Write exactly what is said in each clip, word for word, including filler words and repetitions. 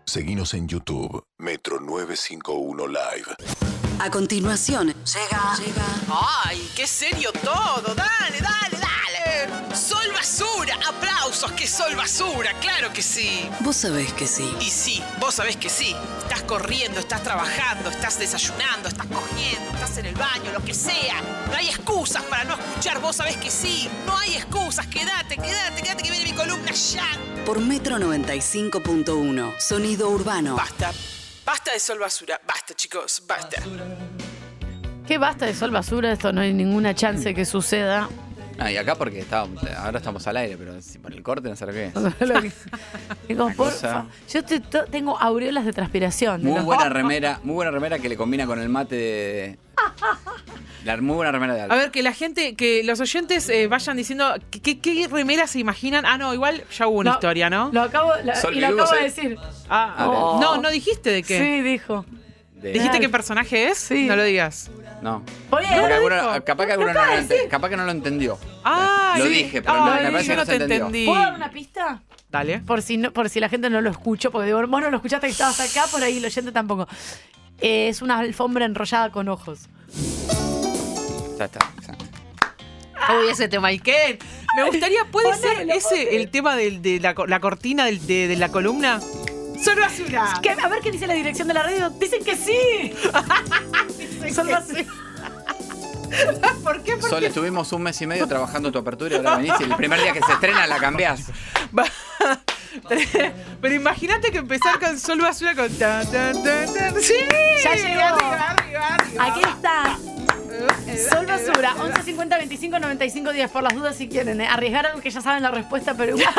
Seguinos en YouTube, Metro novecientos cincuenta y uno Live. A continuación, llega, llega. ¡Ay, qué serio todo! ¡Dale, dale, dale! ¡Sol Basura! ¡Aplausos! ¡Que Sol Basura! ¡Claro que sí! Vos sabés que sí. Y sí, vos sabés que sí. Estás corriendo, estás trabajando, estás desayunando, estás cogiendo, estás en el baño, lo que sea. No hay excusas para no escuchar. Vos sabés que sí. No hay excusas. Quédate, quédate, quédate que viene mi columna ya. Por Metro noventa y cinco punto uno. Sonido urbano. Basta. Basta de Sol Basura. Basta, chicos. Basta. ¿Qué basta de Sol Basura? Esto no hay ninguna chance que suceda. Ah, y acá porque estábamos, ahora estamos al aire, pero si por el corte no sé lo que es. Digo, Una por cosa- fa- Yo te- to- tengo aureolas de transpiración. Muy Digo, buena remera, muy buena remera que le combina con el mate de... La muy buena remera de A Alfa. ver, que la gente, que los oyentes eh, vayan diciendo ¿qué, qué, qué remeras se imaginan? Ah, no, igual ya hubo una No, historia, ¿no? Lo acabo, la- Sol y lo Virugo acabo de se- decir. Ah, A ver. no, no dijiste de qué. Sí, dijo. De- ¿Dijiste Real. qué personaje es? Sí. No lo digas. No. Por ahí, Capaz que lo alguno, dijo. capaz que alguno no, lo ente- capaz que no lo entendió. Ah, Lo sí. dije, pero Ay, no- me parece yo que no no te se entendió. entendí. ¿Puedo dar una pista? Dale. Por si, no, por si la gente no lo escuchó, porque digo, vos no lo escuchaste que estabas acá, por ahí el oyente tampoco. Eh, es una alfombra enrollada con ojos. Ya está. exacto. Uy, ese tema, ¿y qué? Me gustaría, ¿puede ser Ponelo, ese ponelo. el tema del- de, la, la cortina del- de, de la columna? Sol Basura. ¿Qué? A ver qué dice la dirección de la radio. Dicen que sí. Sol Basura. ¿Por qué? Sol, estuvimos un mes y medio trabajando tu apertura y ahora venís y el primer día que se estrena la cambiás. Pero imagínate que empezar con Sol Basura con tan, tan, tan, tan. ¡Sí! Ya llegó. Arriba, arriba, arriba. Aquí está. Sol Basura, once cincuenta veinticinco noventa y cinco días por las dudas si quieren. ¿eh? Arriesgar algo que ya saben la respuesta, pero igual.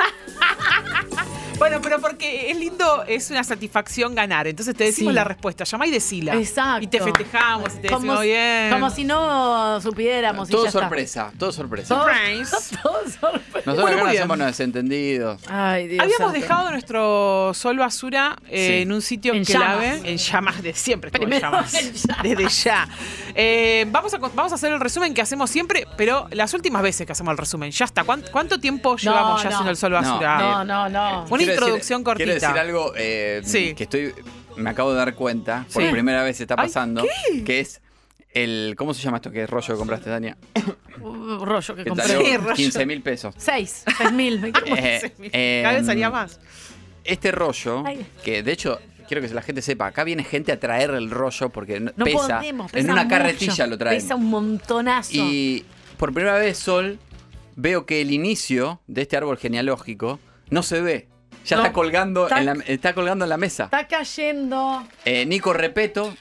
Bueno, pero porque es lindo, es una satisfacción ganar. Entonces te decimos Sí. la respuesta, llamá y decila. Exacto. Y te festejamos y te Como, decimos bien. como si no supiéramos. y Todo ya está. sorpresa, todo sorpresa. Todo, Surprise. todo sorpresa. Nosotros Bueno, acá muy no bien. somos los desentendidos. Ay, Dios Habíamos santo. dejado nuestro Sol Basura eh, Sí. en un sitio En clave. llamas. En llamas de siempre. estuvo en Primero llamas. en llamas. Desde ya. Eh, vamos, a, vamos a hacer el resumen que hacemos siempre, pero las últimas veces que hacemos el resumen. Ya está. ¿Cuánto, cuánto tiempo llevamos ya no. haciendo el Sol Basura? No, no, no. Una Quiero introducción decir, cortita. Quiero decir algo eh, Sí. que estoy, me acabo de dar cuenta, por Sí. primera vez está Ay, pasando, ¿qué? que es el, ¿cómo se llama esto que es rollo que compraste, Dania? Uh, rollo que Que compré. salió Sí, rollo. quince mil pesos. Seis, seis mil. me equivoco. Eh, Cada vez em, salía más. Este rollo, Ay. que de hecho, quiero que la gente sepa, acá viene gente a traer el rollo porque no- No pesa, podemos, pesa en una mucho. carretilla lo traen. Pesa un montonazo. Y por primera vez, Sol, veo que el inicio de este árbol genealógico no se ve. Ya No. está colgando, Está- en la, está colgando en la mesa. Está cayendo. Eh, Nico Repeto.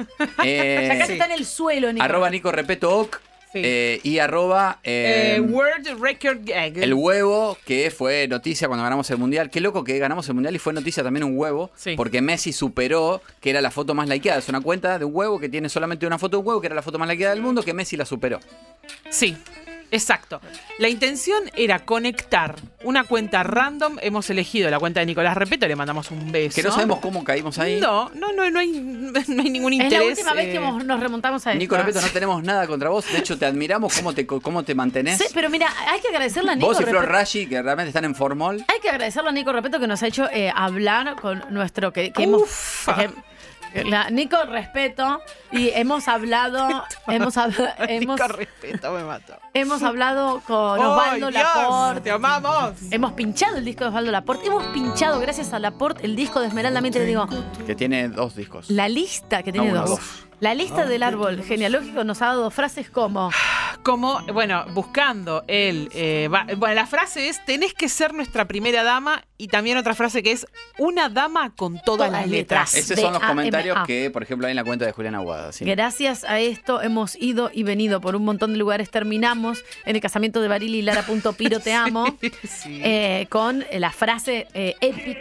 eh, Acá Sí. está en el suelo, Nico. Arroba Nico Repeto Oc. Sí. eh, y arroba eh, Eh, World Record Gag. el huevo, que fue noticia cuando ganamos el mundial. Qué loco que ganamos el mundial y fue noticia también un huevo. Sí. Porque Messi superó, que era la foto más likeada. Es una cuenta de un huevo que tiene solamente una foto de un huevo, que era la foto más likeada del mundo, que Messi la superó. Sí, exacto. La intención era conectar una cuenta random. Hemos elegido la cuenta de Nicolás Repeto, le mandamos un beso. Que no sabemos cómo caímos ahí. No, no, no, no hay, no hay ningún Es interés. la última vez que eh, hemos- nos remontamos a esto. Nico Repeto, no tenemos nada contra vos. De hecho, te admiramos cómo te, cómo te mantenés. Sí, pero mira, hay que agradecerle a Nico Vos y Flor Repeto. Rashi, que realmente están en formol. Hay que agradecerle a Nico Repeto que nos ha hecho eh, hablar con nuestro que, que hemos Ufa. que- la- Nico Respeto y hemos hablado hemos hab- hemos, Nico Repeto me mató. hemos hablado con ¡Ay, Osvaldo Dios! Laporte. ¡Te amamos! Hemos pinchado el disco de Osvaldo Laporte. Hemos pinchado, gracias a Laporte, el disco de Esmeralda Mitre. Digo, Que tiene dos discos. la lista que tiene No, uno, dos. dos. La lista del árbol genealógico nos ha dado frases como Como, bueno, buscando el... eh, va- bueno, la frase es, tenés que ser nuestra primera dama. Y también otra frase que es, una dama con todas, Todas las las letras. letras. Esos son los D A M A. comentarios que, por ejemplo, hay en la cuenta de Julián Aguada. ¿sí? gracias a esto hemos ido y venido por un montón de lugares. Terminamos en el casamiento de Barili y Lara punto Piro te amo. Sí. eh, con la frase eh, epic.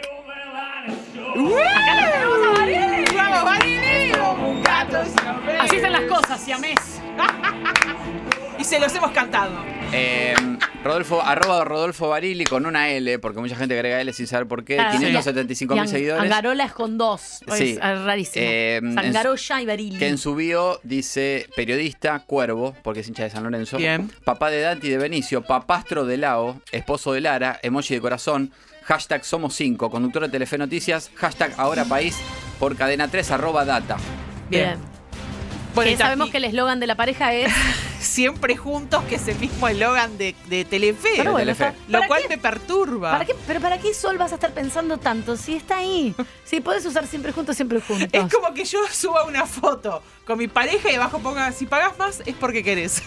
¡Acá la tenemos a Barili! ¡Vamos, Barili! Así están las cosas, siamés. Y se los hemos cantado. Eh, Rodolfo, arroba Rodolfo Barili con una L, porque mucha gente agrega L sin saber por qué. Claro, quinientos setenta y cinco mil Ang- seguidores. Angarola es con dos. Sí. Es eh, rarísimo. Eh, en su- Sangarolla y Barili. Que en su bio dice periodista, cuervo, porque es hincha de San Lorenzo. Bien. Papá de Dante y de Benicio, papastro de Lao, esposo de Lara, emoji de corazón, hashtag Somos cinco, conductor de Telefe Noticias, hashtag Ahora País, por Cadena tres, arroba data. Bien. Bien. Bueno, Que y sabemos también- que el eslogan de la pareja es... Siempre juntos, que es el mismo eslogan de, de Telefe. Pero bueno, Telefe. está- Lo ¿para cual qué? me perturba. ¿Para qué? ¿Pero para qué Sol vas a estar pensando tanto? Si está ahí. Si podés usar siempre juntos, siempre juntos. Es como que yo suba una foto con mi pareja y abajo ponga, si pagas más es porque querés.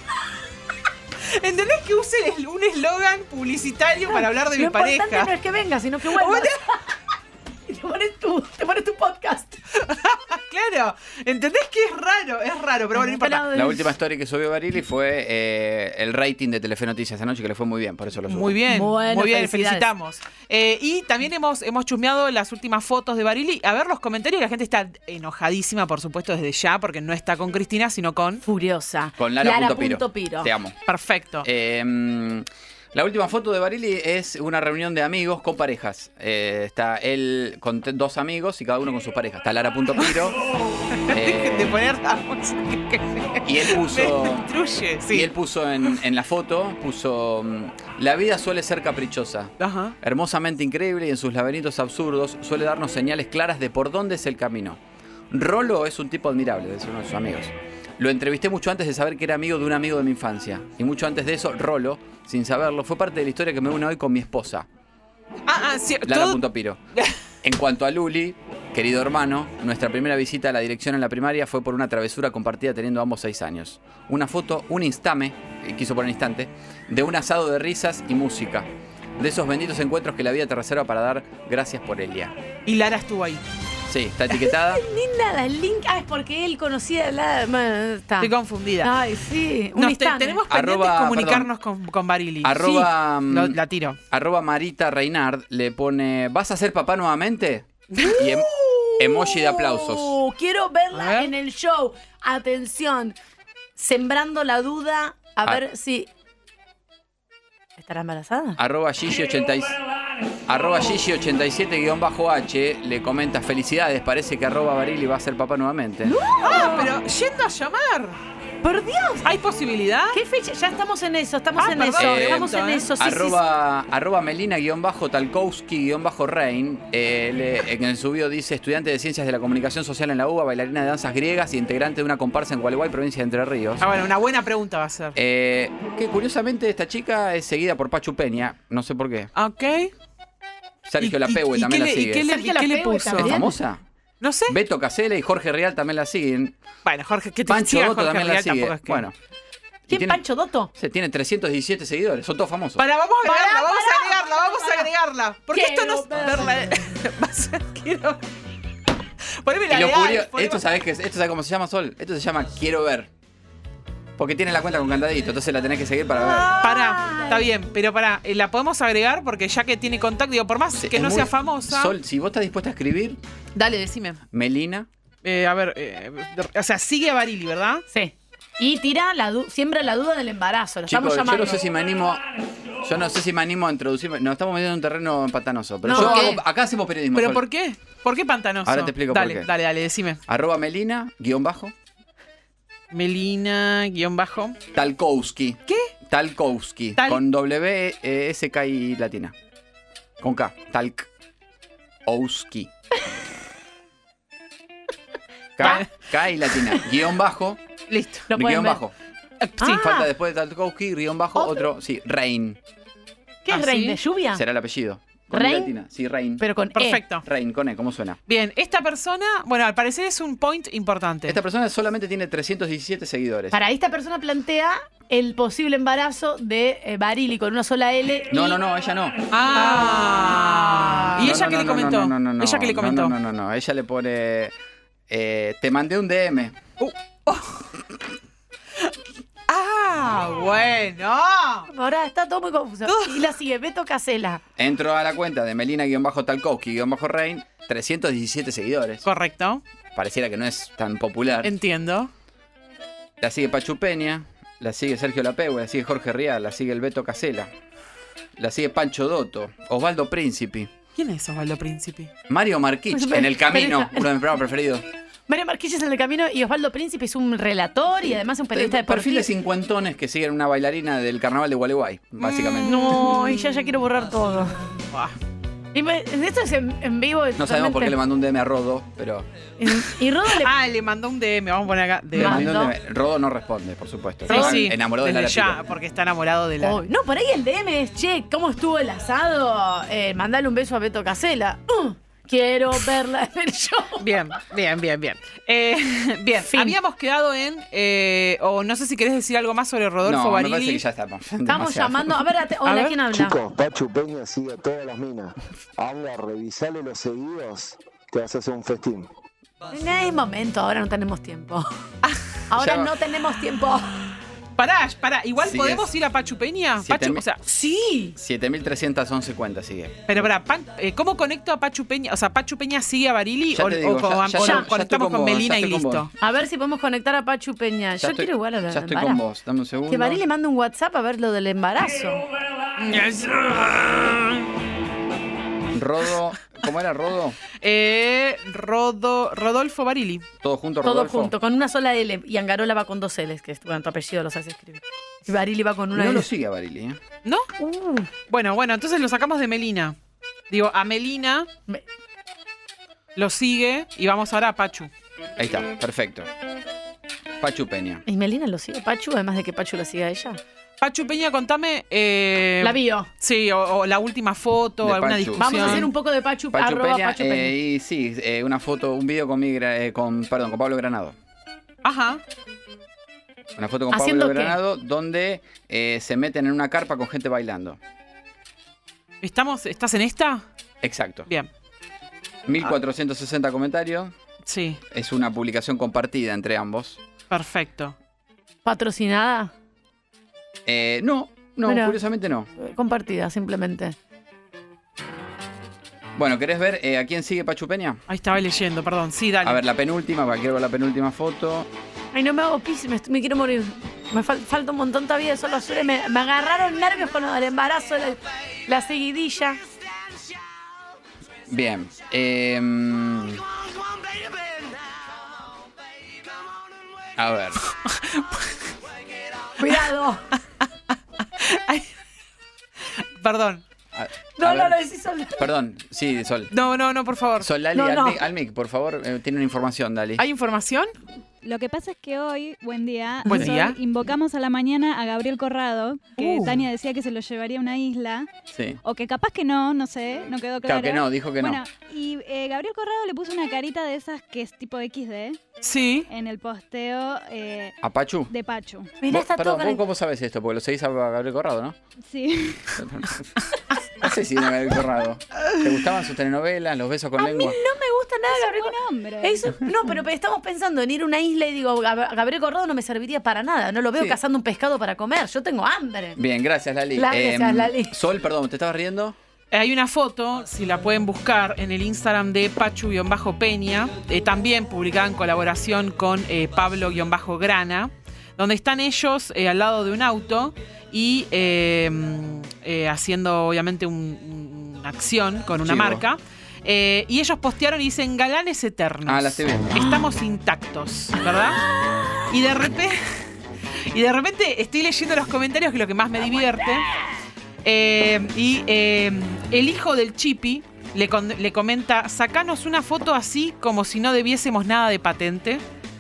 ¿Entendés que use el- un eslogan publicitario para hablar de Lo mi pareja? importante no es que venga, sino que vuelvas. Y te pones tu, te pones tu podcast. Claro, ¿entendés que es raro? Es raro, pero bueno, no importa. Pero- La última story que subió Barili fue eh, el rating de Telefe Noticias anoche, que le fue muy bien, por eso lo subió. Muy bien, Bueno, muy bien, felicidades. felicitamos. Eh, y también hemos, hemos chusmeado las últimas fotos de Barili. A ver los comentarios, la gente está enojadísima, por supuesto, desde ya, porque no está con Cristina, sino con... Furiosa. Con Lara, punto Piro. punto Piro. Te amo. Perfecto. Eh, la última foto de Barili es una reunión de amigos con parejas. Eh, está él con t- dos amigos y cada uno con sus parejas. Está Lara punto Piro. Dejen de eh, poner la música que me- y él puso... me destruye. Sí. Y él puso en, en la foto, puso, mm, la vida suele ser caprichosa, Ajá. hermosamente increíble y en sus laberintos absurdos suele darnos señales claras de por dónde es el camino. Rolo es un tipo admirable, decía uno de sus amigos. Lo entrevisté mucho antes de saber que era amigo de un amigo de mi infancia. Y mucho antes de eso, Rolo, sin saberlo, fue parte de la historia que me une hoy con mi esposa, Ah, ah, sí, todo- Lara.Piro. En cuanto a Luli, querido hermano, nuestra primera visita a la dirección en la primaria fue por una travesura compartida teniendo ambos seis años. Una foto, un instame, eh, quiso poner instante, de un asado de risas y música. De esos benditos encuentros que la vida te reserva para dar gracias por Elia. Y Lara estuvo ahí. Sí, está etiquetada. Ni nada, el link. Ah, es porque él conocía la. Bueno, está. Estoy confundida. Ay, sí. Un Nos te- instante. tenemos pendientes Arroba, comunicarnos con, con Barili. Arroba, Sí, mm, lo- la tiro. Arroba Marita Reinard le pone, ¿vas a ser papá nuevamente? Y em- emoji de aplausos. Uh, quiero A verla ver. en el show. Atención. Sembrando la duda. A Ah. ver si. ¿Estará embarazada? Arroba Gigi ochenta y- arroba Gigi ochenta y siete guión bajo H le comenta, felicidades, parece que arroba Barili va a ser papá nuevamente. Ah, pero yendo a llamar. ¡Por Dios! ¿Hay posibilidad? ¿Qué fecha? Ya estamos en eso, estamos Ah, en perdón, eso, eh, estamos en eh. eso. Sí, sí, arroba, arroba Melina guión bajo Talkowski guión bajo Rein eh, le- en el subido dice, estudiante de Ciencias de la Comunicación Social en la U B A, bailarina de danzas griegas y integrante de una comparsa en Gualeguay, provincia de Entre Ríos. Ah, bueno, una buena pregunta va a ser. Eh, que curiosamente esta chica es seguida por Pachu Peña, no sé por qué. Ok. Sergio ¿Y- Lapehue y- y también qué la le- y sigue. qué le- Sergio y qué le Lapehue puso? ¿Es también. famosa? No sé. Beto Casella y Jorge Real también la siguen. Bueno, Jorge, que te Pancho siga Dotto Jorge también la Real sigue. tampoco es que- Bueno. Y ¿Quién, tiene- Pancho Dotto? Se tiene trescientos diecisiete seguidores, son todos famosos. Para, vamos a agregarla, Pará, vamos pará, a agregarla, pará, vamos a pará. agregarla. Porque esto no es Quiero verla. Va a ser- quiero. Poneme Y la lo de Alf, curio- poneme- esto sabes que esto sabe cómo se llama, Sol. Esto se llama Quiero ver. Porque tiene la cuenta con candadito, entonces la tenés que seguir para ver. Pará, está bien, pero pará, eh, la podemos agregar porque ya que tiene contacto, digo, por más Sí, que es no muy- sea famosa. Sol, si vos estás dispuesta a escribir, Dale, decime. Melina. Eh, a ver, eh, o sea, sigue a Barili, ¿verdad? Sí. Y tira la du- siembra la duda del embarazo. Lo Chicos, estamos yo llamando. no sé si me animo. Yo no sé si me animo a introducirme. Nos estamos metiendo en un terreno pantanoso. Pero No, yo ¿qué? hago- acá hacemos periodismo. ¿Pero Sol. por qué? ¿Por qué pantanoso? Ahora te explico por dale, qué. Dale, dale, decime. Arroba Melina, guión bajo, Melina, guión bajo. Talkowski. ¿Qué? Talkowski. Tal- Con W, eh, S, K y latina. Con K. Talkowski. K, K y latina. Guión bajo. Listo. Lo pueden Guión ver. bajo. Eh, Sí. Ah. Falta después de Talkowski, guión bajo, ¿Otro? otro. Sí, Rain. ¿Qué es ¿Ah, Rein sí? de lluvia? Será el apellido. Con ¿Rain? I latina. Sí, Rain. Pero con E. Perfecto. Rain, con E, ¿cómo suena? Bien, esta persona, bueno, al parecer es un point importante. Esta persona solamente tiene trescientos diecisiete seguidores. Para esta persona plantea el posible embarazo de eh, Barili con una sola L. No, y- no, no, ella no. Ah. ¿Y No, ella no, qué no, le no, comentó? No, no, no, no, ¿Ella qué le no, comentó? No, no, no, no. Ella le pone. eh, te mandé un D M. Ah, bueno. Ahora está todo muy confuso. Y la sigue Beto Casella. Entro a la cuenta de Melina-Talkowski-Rain. trescientos diecisiete seguidores. Correcto. Pareciera que no es tan popular. Entiendo. La sigue Pachu Peña. La sigue Sergio Lapehue. La sigue Jorge Rial. La sigue el Beto Casella. La sigue Pancho Dotto. Osvaldo Príncipe. ¿Quién es Osvaldo Príncipe? Mario Marquich. Pero- En el camino. pero- Uno de mis programas preferidos. María Marquilles en el camino y Osvaldo Príncipe es un relator y además un periodista Eh, Perfil deportivo. de cincuentones que siguen una bailarina del carnaval de Gualeguay, básicamente. No, y ya, ya quiero borrar todo. Buah. Y me- esto es en, en vivo. No sabemos por qué le mandó un D M a Rodo, pero. Y, y Rodo le. Ah, le mandó un D M, vamos a poner acá. Le D M. mandó un mandó. D M. Rodo no responde, por supuesto. Sí, Está sí. enamorado de Desde la ya, Lapiro. porque está enamorado de la. Oh, no, por ahí el D M es, che, ¿cómo estuvo el asado? Eh, mandale un beso a Beto Casella. Uh, quiero verla en el show. Bien, bien, bien, bien. Eh, bien, Fin. habíamos quedado en. eh, o no sé si querés decir algo más sobre Rodolfo No, me Barili. parece que ya estamos. Estamos demasiado. llamando. A ver, ate- hola, ver. ¿quién habla? Chicos, Pachu Peña sigue a todas las minas. Anda, revisale los seguidos, te vas a hacer un festín. No es momento, ahora no tenemos tiempo. Ahora Ya. no tenemos tiempo. Pará, pará. Igual Sí, podemos es. ir a Pachu Peña. Siete Pachu, mil- o sea, Sí. siete mil trescientas once cuentas sigue. pero pará, Pan- eh, ¿cómo conecto a Pachu Peña? O sea, ¿Pachu Peña sigue a Barili Ya o, te digo, o con- ya- ya o estoy- nos ya estoy conectamos con con vos, ya Melina y estoy con listo? vos. A ver si podemos conectar a Pachu Peña. Ya Yo estoy- quiero igual a lo del Ya estoy embarazo. con vos, dame un segundo. Que Bari le manda un WhatsApp a ver lo del embarazo. Rodo, ¿cómo era Rodo? Eh, Rodo, Rodolfo Barili. Todo junto, Todo Rodolfo. junto, con una sola L. Y Angarola va con dos L's, que es bueno, tu apellido lo sabes escribir. Y Barili va con una No L. lo sigue a Barili, ¿eh? ¿No? Uh, Bueno, bueno, entonces lo sacamos de Melina. Digo, a Melina me- lo sigue y vamos ahora a Pachu. Ahí está, perfecto. Pachu Peña. ¿Y Melina lo sigue Pachu? Además de que Pachu lo siga a ella. Pachu Peña, contame. eh, La bio. Sí, o, o la última foto, De alguna Pachu. discusión. Vamos a hacer un poco de Pachu, Pachu arroba Peña, Pachu Peña. eh, y sí, eh, una foto, un video con, mi, gra- eh, con, perdón, con Pablo Granado. Ajá. Una foto con ¿Haciendo Pablo qué? Granado donde eh, se meten en una carpa con gente bailando. ¿Estamos, ¿Estás en esta? Exacto. Bien. mil cuatrocientos sesenta comentarios. Sí, Es una publicación compartida entre ambos. perfecto. Patrocinada, Eh, no, no, Mira. curiosamente no. eh, compartida, simplemente. Bueno, ¿querés ver eh, a quién sigue Pachu Peña? Ahí estaba leyendo, perdón. Sí, dale. A ver, la penúltima, para quiero ver la penúltima foto. Ay, no me hago pis, me, me quiero morir. Me fal- falta un montón todavía de solo azul. Me, me agarraron nervios con lo del embarazo, la, la seguidilla. Bien. eh, a ver. Cuidado. Perdón. a- No, a no, ver. lo decís solo. Perdón, sí, Sol. No, no, no, por favor. Sol, Lali, No, al, no. mic, al mic, por favor, eh, tiene una información, Dali. ¿Hay información? Lo que pasa es que hoy, buen día, Buen Sol, día. invocamos a la mañana a Gabriel Corrado, que Uh. Tania decía que se lo llevaría a una isla, Sí. o que capaz que no, no sé, no quedó claro. Claro que no, dijo que Bueno, no. y eh, Gabriel Corrado le puso una carita de esas que es tipo equis de Sí. en el posteo eh, ¿A Pachu? de Pachu. Mirá, Vos- está perdón, todo ¿vos con cómo sabes esto? Porque lo seguís a Gabriel Corrado, ¿no? Sí. No sé si era Gabriel Corrado. ¿Te gustaban sus telenovelas, los besos con A mí lengua? no me gusta nada Es un Gabriel buen Corrado. hombre. Eso- no, pero estamos pensando en ir a una isla y digo, Gab- Gabriel Corrado no me serviría para nada. No lo veo Sí. cazando un pescado para comer. Yo tengo hambre. Bien, gracias, Lali. Gracias, Em, Lali. Sol, perdón, ¿te estabas riendo? Hay una foto, si la pueden buscar, en el Instagram de Pachu-Peña, eh, también publicada en colaboración con eh, Pablo-Grana, donde están ellos eh, al lado de un auto y eh, eh, haciendo obviamente un- un- una acción con una Chivo. marca. Eh, y ellos postearon y dicen galanes eternos. Ah, la estoy viendo. Estamos intactos, ¿verdad? Y de repente, y de repente estoy leyendo los comentarios, que es lo que más me divierte. Eh, y eh, el hijo del Chipi le, con- le comenta: sacanos una foto así como si no debiésemos nada de patente.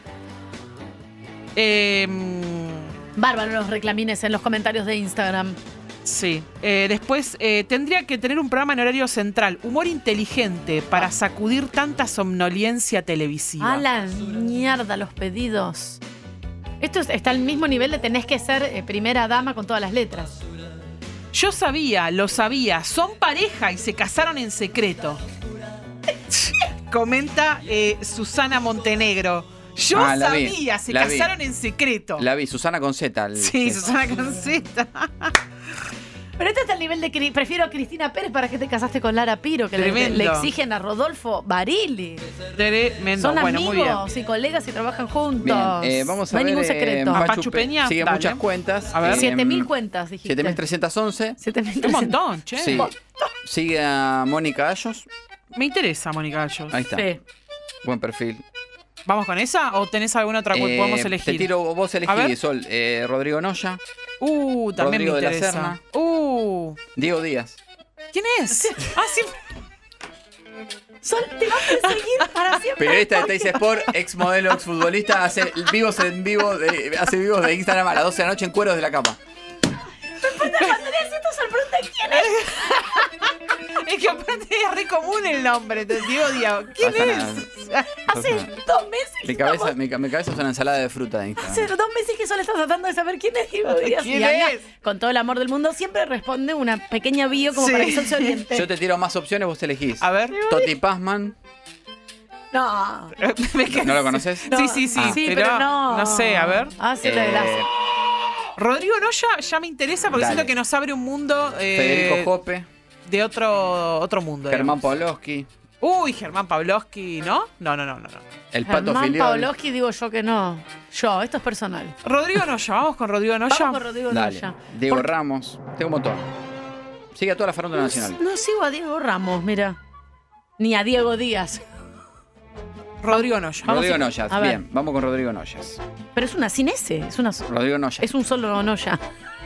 Eh, Bárbaro los reclamines en los comentarios de Instagram. sí. Eh, después eh, tendría que tener un programa en horario central. Humor inteligente para sacudir tanta somnolencia televisiva. A la mierda los pedidos. Esto es- está al mismo nivel de tenés que ser eh, primera dama con todas las letras. Yo sabía, lo sabía, son pareja y se casaron en secreto. Comenta eh, Susana Montenegro. Yo Ah, la vi, sabía, se la vi. casaron en secreto. La vi, Susana con Z. el- Sí, Susana Conceta. Pero este está al nivel de Cri- prefiero a Cristina Pérez para que te casaste con Lara Piro, que le, Tremendo. le exigen a Rodolfo Barili. Tremendo. Son Bueno, muy bien. amigos y colegas y trabajan juntos. Bien, eh, vamos a no hay ver. ningún eh, secreto. Pachu Pachu Pe- Peña, Sigue dale. muchas cuentas. A ver. eh, siete mil cuentas, dijiste. siete mil trescientos once. siete mil Un trescientos. montón, che. Sí. Sigue a Mónica Ayos. Me interesa, Mónica Gallos. Ahí está. Sí. Buen perfil. ¿Vamos con esa o tenés alguna otra que Eh, podemos Te elegir? tiro, vos A ver. elegí, Sol. Eh, Rodrigo Noya. Uh, también Rodrigo me de la interesa. Serna. Uh, Diego Díaz. ¿quién es? Ah, sí. Sol, te va a perseguir para siempre. Periodista de Teis Sport, ex modelo, ex futbolista, hace vivos en vivo, de, hace vivos de Instagram a las doce de la noche en cueros de la cama. Cuando le haces esto, Sol, pregunta quién es. Es que aparte es re común el nombre, te digo, Diego. ¿Quién Pasa es? nada. Hace dos meses. Mi que cabeza, estamos- mi, ca- mi cabeza es una ensalada de fruta de Hace Instagram. dos meses que Sol está tratando de saber quién es Diego Díaz. ¿Quién Y Ana, es? con todo el amor del mundo, siempre responde una pequeña bio como Sí. para que Sol se oriente. Yo te tiro más opciones, vos elegís. A ver. Toti Pazman, No. Me quedé- ¿no lo conoces? Sí, sí, sí. Sí, pero, pero no. No sé, a ver. Hace Eh, la de las- Rodrigo Noya ya me interesa porque Dale. siento que nos abre un mundo eh, Federico Jope, de otro, otro mundo. Germán digamos. Pawlowski, Uy, Germán Pawlowski, ¿no? No, no, no, no. no. el Pato Germán Filiol. Pawlowski, digo yo que no. Yo, esto es personal. Rodrigo Noya, vamos con Rodrigo Noya. Vamos con Rodrigo Dale. Noya. Diego Por- Ramos. Tengo un montón. Sigue a toda la farándula No, nacional. no sigo a Diego Ramos, mira. Ni a Diego Díaz. Rodrigo Noya. Vamos Rodrigo a- Noyas. a ver. Bien, vamos con Rodrigo Noyas. Pero es una sin S. Es, una, Rodrigo Noyas. es un solo Noya.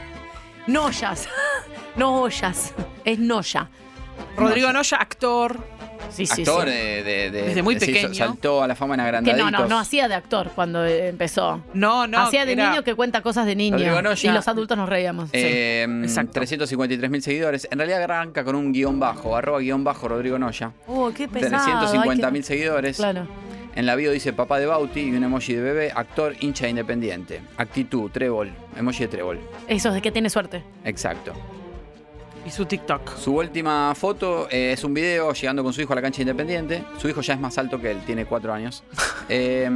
Noyas. No ollas. Es Noya. Rodrigo Noya, actor. Sí, sí, Actor sí. de, de- de- Desde muy de- se hizo- pequeño. saltó a la fama en Que agrandaditos. no, no, no hacía de actor cuando eh, empezó. No, no. hacía de era- niño que cuenta cosas de niño. Rodrigo Noya. Y los adultos nos reíamos. Eh, exacto. trescientos cincuenta y tres mil seguidores. En realidad arranca con un guión bajo, arroba guión bajo Rodrigo Noya. Oh, qué pesado. trescientos cincuenta mil hay que- seguidores. Claro. En la bio dice papá de Bauti y un emoji de bebé, actor, hincha independiente. Actitud, trébol, emoji de trébol. Eso es de que tiene suerte. Exacto. Y su TikTok. Su última foto eh, es un video llegando con su hijo a la cancha independiente. Su hijo ya es más alto que él, tiene cuatro años. Eh,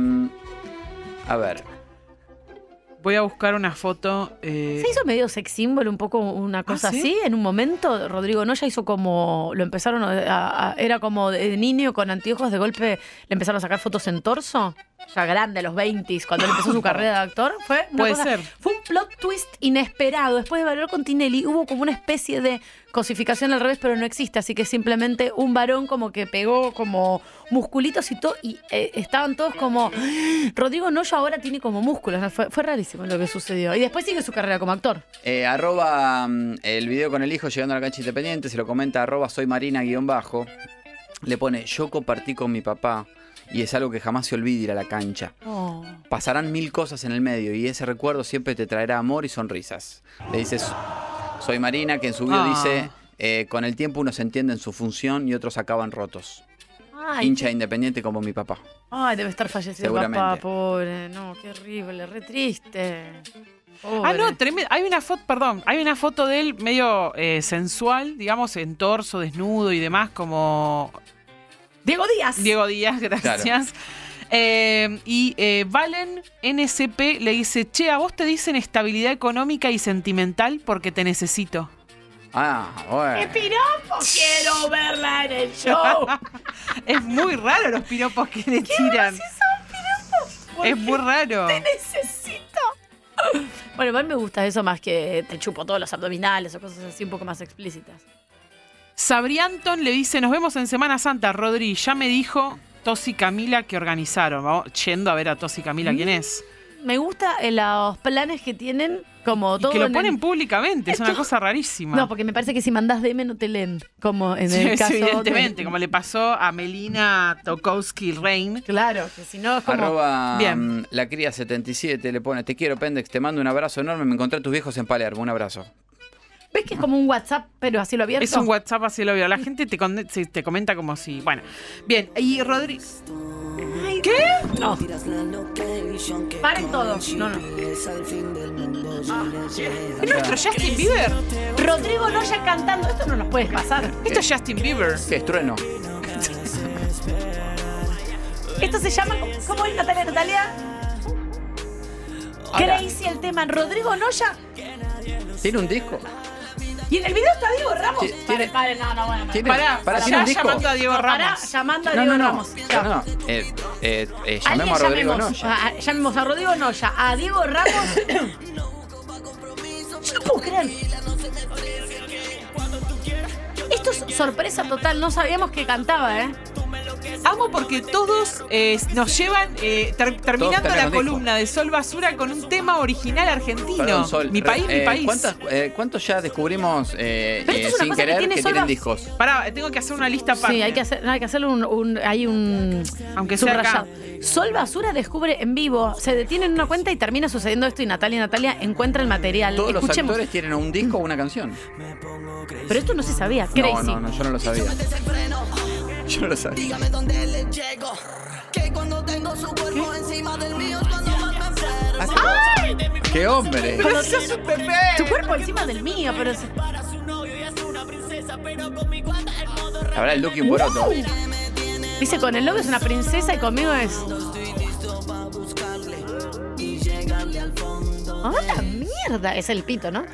a ver. Voy a buscar una foto. eh, Se hizo medio sex symbol, un poco una cosa ¿sí? así. En un momento, Rodrigo Noya hizo como. Lo empezaron a. a- era como de niño con anteojos, de golpe le empezaron a sacar fotos en torso. Ya grande, a los veinte, cuando él empezó su carrera de actor. Fue una Puede cosa- ser. Fue un plot twist inesperado. Después de hablar con Tinelli, hubo como una especie de cosificación al revés, pero no existe. Así que simplemente un varón como que pegó como musculitos y todo. Y eh, estaban todos como. Rodrigo Noya ahora tiene como músculos. Fue, fue rarísimo lo que sucedió. Y después sigue su carrera como actor. Eh, arroba mm, el video con el hijo llegando a la cancha independiente. Se lo comenta arroba soy marina guión bajo. Le pone yo compartí con mi papá. Y es algo que jamás se olvida ir a la cancha. Oh. Pasarán mil cosas en el medio y ese recuerdo siempre te traerá amor y sonrisas. Le dice, soy Marina, que en su video Ah. dice, eh, con el tiempo unos entienden su función y otros acaban rotos. Ay, Hincha qué- independiente como mi papá. Ay, debe estar fallecido Seguramente. papá, pobre. No, qué horrible, re triste. Pobre. Ah, no, tremendo. Hay una foto, perdón, hay una foto de él medio eh, sensual, digamos, en torso, desnudo y demás, como Diego Díaz. Diego Díaz, gracias. Eh, y eh, Valen N C P le dice, che, a vos te dicen estabilidad económica y sentimental porque te necesito. Ah, ¡Qué bueno. piropo! Quiero verla en el show. Es muy raro los piropos que le tiran. Es muy raro. Necesito. Bueno, igual me gusta eso más que te chupo todos los abdominales o cosas así un poco más explícitas. Sabrianton le dice, nos vemos en Semana Santa, Rodri. Ya me dijo Tosi Camila que organizaron. Vamos yendo a ver a Tosi Camila quién es. Me gusta eh, los planes que tienen como Y todo que lo en el- ponen públicamente, es una Esto- cosa rarísima. No, porque me parece que si mandás D M no te leen, como en Sí, el sí, caso evidentemente, de- como le pasó a Melina Tokowski Rein. Claro, que si no es como... Arroba Bien. mm, la cría setenta y siete le pone, te quiero Pendex, te mando un abrazo enorme, me encontré a tus viejos en Palermo, un abrazo. ¿Ves que es como un WhatsApp, pero así lo abierto? Es un WhatsApp así lo veo. La gente te, con- se- te comenta como si. Bueno, bien. Y Rodri. ¿Qué? No. Paren todos. No, no. ¿Es nuestro Justin Bieber? Rodrigo Noya cantando. Esto no nos puede pasar. Esto es Justin Bieber. ¿Qué es trueno? Esto se llama... ¿Cómo es Natalia Natalia? Ahora. Crazy el tema. Rodrigo Noya. ¿Tiene un disco? Y en el video está Diego Ramos. Ti- tiene- Pare, pare, no, no, bueno. ¿Tiene, Pará, para, ya ¿tiene un disco? llamando a Diego No, pará, Ramos. llamando a No, Diego no, no. Ramos. Ya. No, no. Eh, eh, eh, Alguien llamemos a Rodrigo llamemos, Noya. a- llamemos a Rodrigo Noya, a Diego Ramos. Yo no puedo creer. Esto es sorpresa total, no sabíamos que cantaba, ¿eh? Amo porque todos eh, nos llevan, eh, ter- terminando Todos la tenemos columna de Sol Basura con un tema original argentino. Perdón, Sol. Mi país, Eh, mi país. ¿cuántas- eh, ¿Cuántos ya descubrimos eh, Pero esto eh, es una sin cosa que querer que, tiene Sol tienen Bas- discos? Pará, tengo que hacer una lista aparte. Sí, hay que hacer, no, hay que hacerle un, un hay un Aunque sea acá. subrayado. Sol Basura descubre en vivo, se detiene en una cuenta y termina sucediendo esto y Natalia Natalia encuentra el material. Todos los Escuchemos. actores tienen un disco o una canción. Pero esto no se sabía. Crazy. No, no, no, yo no lo sabía. Yo no lo sabía. ¡Ay! ¡Qué hombre! Pero sos un bebé. Tu cuerpo encima del mío, pero se- Habrá el Duque un poroto. dice con el novio es una princesa y conmigo es. ¡Ah, la mierda! Es el pito, ¿no?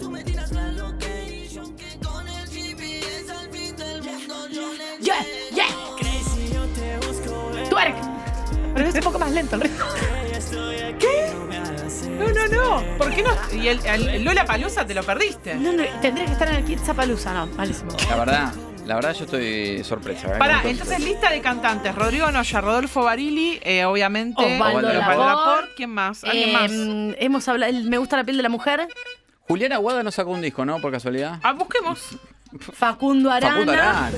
¡Yeah! ¡Yeah! ¡Twerk! Pero es un poco más lento el ritmo. ¿Qué? No, no, no. ¿Por qué no? Y el, el- el Lola Palusa te lo perdiste. No, no, tendría que estar en el Kid Zapalooza, no, malísimo. La verdad, la verdad yo estoy sorpresa. ¿eh? Pará, Con entonces todo. lista de cantantes. Rodrigo Noya, Rodolfo Barili, eh, obviamente. Osvaldo Laporte. ¿Quién más? ¿Alguien más? Eh, hemos hablado, el Me gusta la piel de la mujer. Juliana Aguada no sacó un disco, ¿no? Por casualidad. Ah, busquemos. Facundo Arana. Facundo Arana.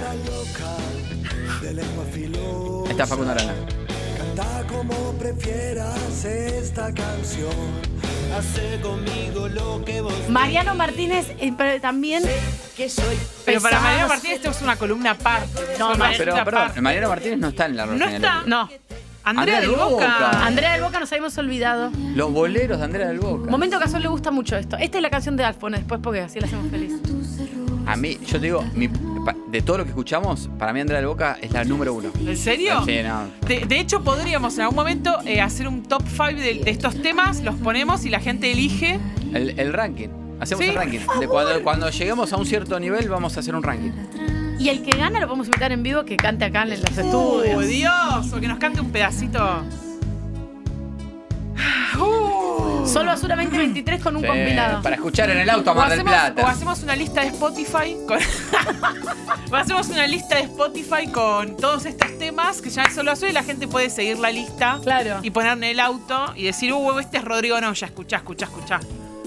Ahí está Facundo Arana. Canta como prefieras esta canción. Hace conmigo lo que vos. Mariano Martínez, eh, pero también. Pero para pesado. Mariano Martínez esto es una columna aparte. No, Es una no, columna Pero, perdón, aparte. Mariano Martínez no está en la No Rosa está. No. Andrea Andrea del del Boca. Boca. Andrea del Boca nos habíamos olvidado. Los boleros de Andrea del Boca. Momento que a Sol le gusta mucho esto. Esta es la canción de Alfone después porque así la hacemos feliz. A mí, yo te digo, mi- pa- de todo lo que escuchamos, para mí Andrea del Boca es la número uno. ¿En serio? Sí, no. De, de hecho, podríamos en algún momento eh, hacer un top cinco de, de estos temas, los ponemos y la gente elige. El, el ranking. Hacemos Sí, el ranking. De cuando, cuando lleguemos a un cierto nivel, vamos a hacer un ranking. Y el que gana lo podemos invitar en vivo que cante acá en los ¡Oh, estudios. Dios! O que nos cante un pedacito. Uh. Sol Basura veinte veintitrés con un Sí, compilado. para escuchar en el auto a O Mar del hacemos, o Plata. hacemos una lista de Spotify con. o hacemos una lista de Spotify con todos estos temas que ya es solo azul y la gente puede seguir la lista. Claro. Y poner en el auto y decir, uh, este es Rodrigo Noya, escuchá, escuchá, escuchá.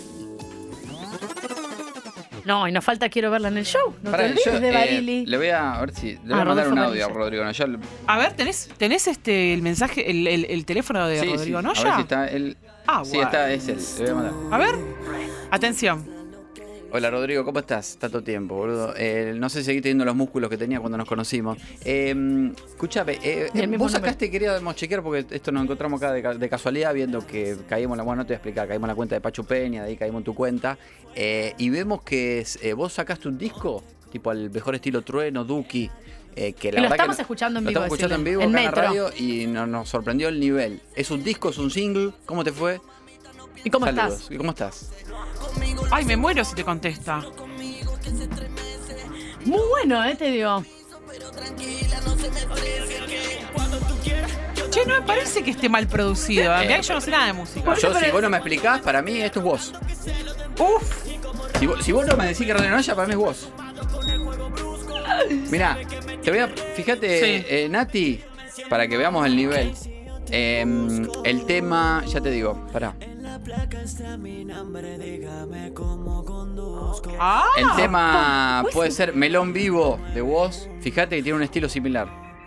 No, y nos falta Quiero verla en el show. No Pará, te olvides yo, de eh, Barili. le voy a, a ver si. Le voy Ah, a mandar Rodolfo un audio a Barili. Rodrigo. No, yo le- A ver, ¿tenés, tenés este el mensaje, el, el- el teléfono de sí, Rodrigo sí. Noya? A ver si está él. Ah, Sí, bueno. está, es él. Le voy a mandar. A ver, atención. Hola Rodrigo, ¿cómo estás? Tanto tiempo, boludo. Eh, no sé si seguí teniendo los músculos que tenía cuando nos conocimos. Eh, escúchame, eh, Y el mismo vos número. sacaste, queríamos chequear porque esto nos encontramos acá de, ca- de casualidad viendo que caímos en la, bueno, no te voy a explicar, caímos en la cuenta de Pachu Peña, de ahí caímos en tu cuenta, eh, y vemos que es, eh, vos sacaste un disco, tipo al mejor estilo Trueno, Duki, eh, que la Y lo verdad estamos que escuchando en lo vivo, estamos escuchando en decile. vivo En acá en la Metro. radio y no- nos sorprendió el nivel. ¿Es un disco, es un single? ¿Cómo te fue? ¿Y cómo Saludos. estás? ¿Y cómo estás? Ay, me muero si te contesta. Muy bueno, eh, te digo. Che, no me parece que esté mal producido. ¿eh? Mirá que yo no sé nada de música. Yo, si vos no me explicás, para mí esto es vos. Uf. Si vos, si vos no me decís que Rodrigo Noya, para mí es vos. Mirá, te voy a. Fíjate, Sí. eh, Nati, para que veamos el nivel. Eh, el tema, ya te digo, pará. Ah, El tema puede ser Melón Vivo de vos. Fíjate que tiene un estilo similar.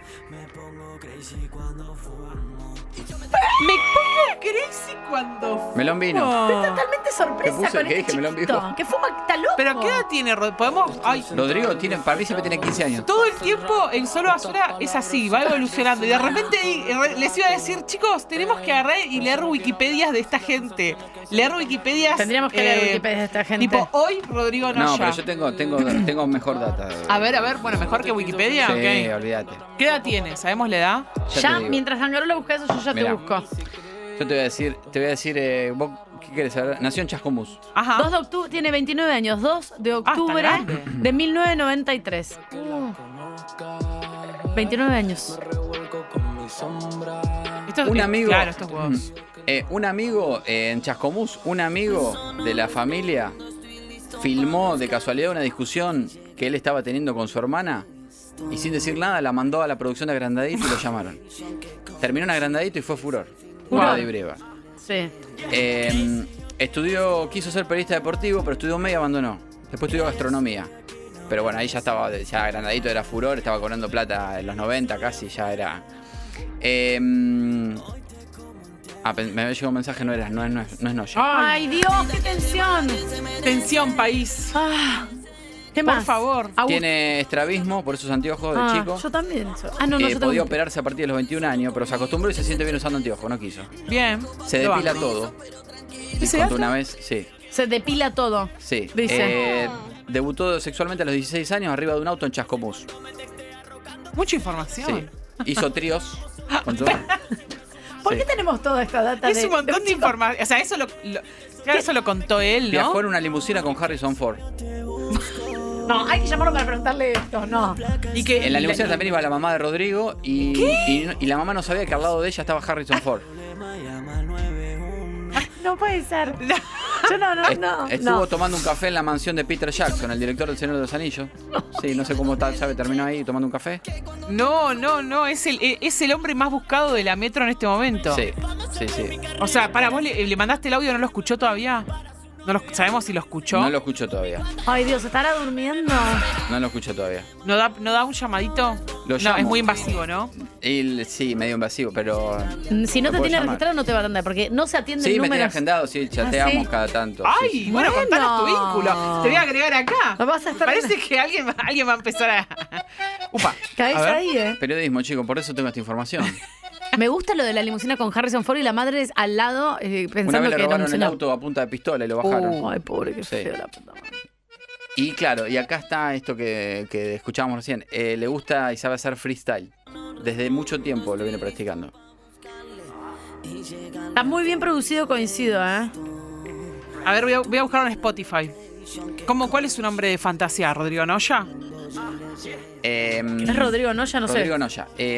me pongo crazy cuando. Melón Vino. Totalmente sorpresa ¿Qué puse? con ¿Qué este dije? ¿Melón chiquito. vivo? Que fuma, está loco. ¿Pero qué edad tiene? Rod- ¿Podemos? Ay, Rodrigo tiene, para mí siempre tiene quince años. todo el tiempo en Solo Basura es así, va evolucionando. Y de repente di- re- les iba a decir, chicos, tenemos que agarrar y leer Wikipedias de esta gente. Leer Wikipedias. Tendríamos que leer eh, Wikipedia de esta gente. Tipo, hoy Rodrigo Noya. No, pero yo tengo, tengo, tengo mejor data. A ver, a ver, bueno, mejor que Wikipedia, Sí, ok. olvídate. ¿Qué edad tiene? ¿Sabemos la edad? Ya Ya, te digo. mientras Angarola busca eso, yo ya Mirá. te busco. Yo te voy a decir, te voy a decir, eh, vos, ¿qué querés saber? Nació en Chascomús. Ajá. dos de octubre, tiene veintinueve años. dos de octubre grande. de mil novecientos noventa y tres. Uh. veintinueve años. Esto es- Un eh, amigo. Claro, estos huevos. Eh, un amigo eh, en Chascomús, un amigo de la familia filmó de casualidad una discusión que él estaba teniendo con su hermana y sin decir nada la mandó a la producción de Agrandadito y lo llamaron. Terminó en Agrandadito y fue furor. Furor. De Breva. Sí. Eh, estudió, quiso ser periodista deportivo, pero estudió medio y abandonó. Después estudió gastronomía. Pero bueno, ahí ya estaba, ya Agrandadito era furor, estaba cobrando plata en los noventa casi, ya era... Eh, ah, me había llegado un mensaje, no era, no es, no es, no es Noya. Ay, Dios, qué tensión. Tensión, país. Ah, ¿Qué Por más? favor. Agus- Tiene estrabismo por esos anteojos de Ah, chico. yo también. Ah, no, no, Eh, yo podía tengo... operarse a partir de los veintiún años, pero se acostumbró y se siente bien usando anteojos, no quiso. Bien. Se Lo depila banco. todo. ¿Y Me se contó hace? una vez, sí, Se depila todo. sí. Dice. Eh, debutó sexualmente a los dieciséis años arriba de un auto en Chascomús. Mucha información. Sí. Hizo tríos. con todo. ¿Por Sí. qué tenemos toda esta data Es de un montón de chico? información. O sea, eso lo, lo- claro, eso lo contó él, ¿no? Viajó en una limusina con Harrison Ford. No, hay que llamarlo para preguntarle esto, no. Y que En la limusina también iba la mamá de Rodrigo y, y, y la mamá no sabía que al lado de ella estaba Harrison Ford. No puede ser. Yo no, no, Est- no. Estuvo no. tomando un café en la mansión de Peter Jackson, el director del Señor de los Anillos. Sí, no sé cómo tal, sabe, terminó ahí tomando un café. No, no, no. Es el, es el hombre más buscado de la metro en este momento. Sí, sí, sí. O sea, para vos le, le mandaste el audio, ¿no lo escuchó todavía? No lo, ¿Sabemos si lo escuchó? No lo escucho todavía. Ay, Dios, ¿estará durmiendo? No lo escucho todavía. ¿No da, ¿No da un llamadito? Lo no, llamo. es muy invasivo, ¿no? Y, sí, medio invasivo, pero... Si no te puedo tiene llamar. registrado, no te va a atender, porque no se atiende Sí, el me número. tiene agendado, sí, chateamos ¿Ah, sí? cada tanto. Ay, sí, sí. bueno, Bueno. contanos tu vínculo. Te voy a agregar acá. No vas a estar Parece en- que alguien, va- alguien va a empezar a... Upa. Caes A ver. ahí, ¿eh? Periodismo, chico, por eso tengo esta información. Me gusta lo de la limusina con Harrison Ford y la madre es al lado eh, Una pensando vez le que era un robaron el señor. auto a punta de pistola y lo bajaron. Oh, ay, pobre, qué Sí. feo la puta madre. Y claro, y acá está esto que, que escuchábamos recién. Eh, le gusta y sabe hacer freestyle. Desde mucho tiempo lo viene practicando. Está muy bien producido, coincido, ¿eh? A ver, voy a, voy a buscar en Spotify. ¿Cómo, ¿Cuál es su nombre de fantasía? ¿Rodrigo Noya? Eh, Es Rodrigo, ¿no? Ya no Rodrigo sé. Noya. Eh,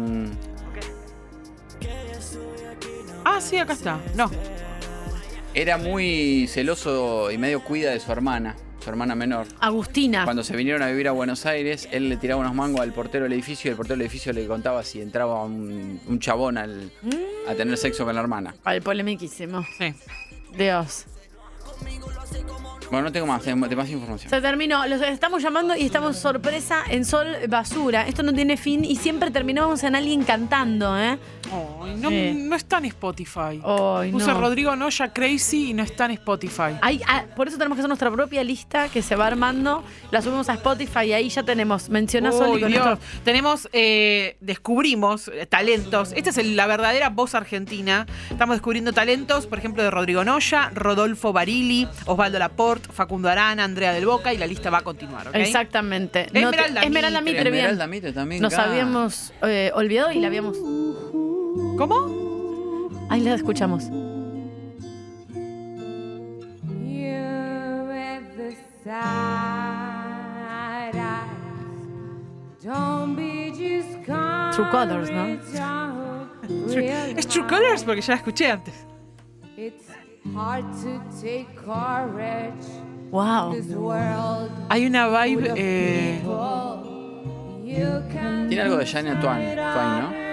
Ah, sí, acá está. No. era muy celoso y medio cuida de su hermana, su hermana menor. Agustina. Cuando se vinieron a vivir a Buenos Aires, él le tiraba unos mangos al portero del edificio y el portero del edificio le contaba si entraba un, un chabón al, a tener sexo con la hermana. Ay, polemiquísimo. Sí. Dios. Bueno, no tengo más, tengo más información. Se terminó. Los estamos llamando y estamos sorpresa en Sol Basura. Esto no tiene fin y siempre terminamos en alguien cantando, ¿eh? Ay, no, Sí. no está en Spotify. Ay, Puse no. Rodrigo Noya Crazy y no está en Spotify. Hay- ah, por eso tenemos que hacer nuestra propia lista que se va armando. La subimos a Spotify y ahí ya tenemos. Menciona Sol Uy, y con Dios. esto. Tenemos, eh, descubrimos eh, talentos. Esta es el- la verdadera voz argentina. Estamos descubriendo talentos, por ejemplo, de Rodrigo Noya, Rodolfo Barili, Osvaldo Laporte, Facundo Arana, Andrea del Boca y la lista va a continuar, ¿ok? Exactamente. No te- Esmeralda Esmeralda Mitre. Mitre, bien. Esmeralda Mitre también. Nos acá. habíamos eh, olvidado y la habíamos. ¿Cómo? Ahí la escuchamos. True Colors, ¿no? Es True Colors porque ya la escuché antes. Wow. Hay una vibe. eh, Tiene algo de Shania Twain, Twain, ¿no?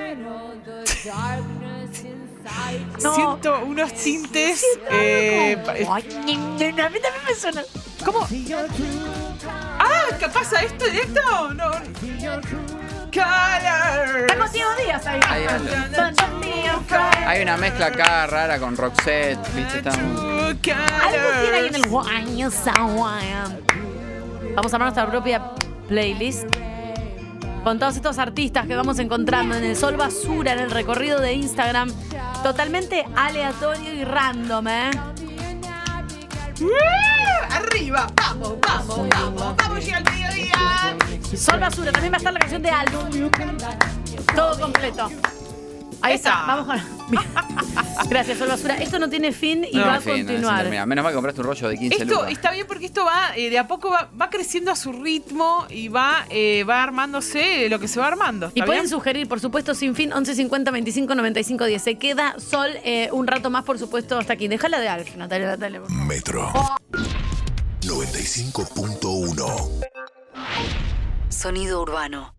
No. Siento unos tintes. eh, pa- Ay, a mí también me suena. ¿Cómo? ¡Ah! ¿Qué pasa esto directo? No. Colors. Tengo Tío Díaz ahí. Hay algo. Hay una mezcla acá rara con Roxette, ¿viste? Está muy- Algo tiene ahí en el Wine, you so wine. Vamos a armar nuestra propia playlist con todos estos artistas que vamos encontrando en el Sol Basura, en el recorrido de Instagram. Totalmente aleatorio y random, ¿eh? ¡Uh! Arriba, vamos, vamos, vamos, vamos, llega el mediodía. Sol Basura, también va a estar la canción de álbum. Todo completo. Ahí Esa. está, vamos con. Gracias, Sol Basura. Esto no tiene fin y No, va a en fin, no se continuar. termina. Menos mal que compraste un rollo de quince Esto lucas. está bien porque esto va, eh, de a poco va, va creciendo a su ritmo y va, eh, va armándose lo que se va armando. Y ¿Está pueden bien? sugerir, por supuesto, sin fin, once cincuenta veinticinco noventa y cinco diez. Se queda Sol eh, un rato más, por supuesto, hasta aquí. Déjala de Alf, Natalia, Natalia. por favor. Metro noventa y cinco punto uno. Sonido urbano.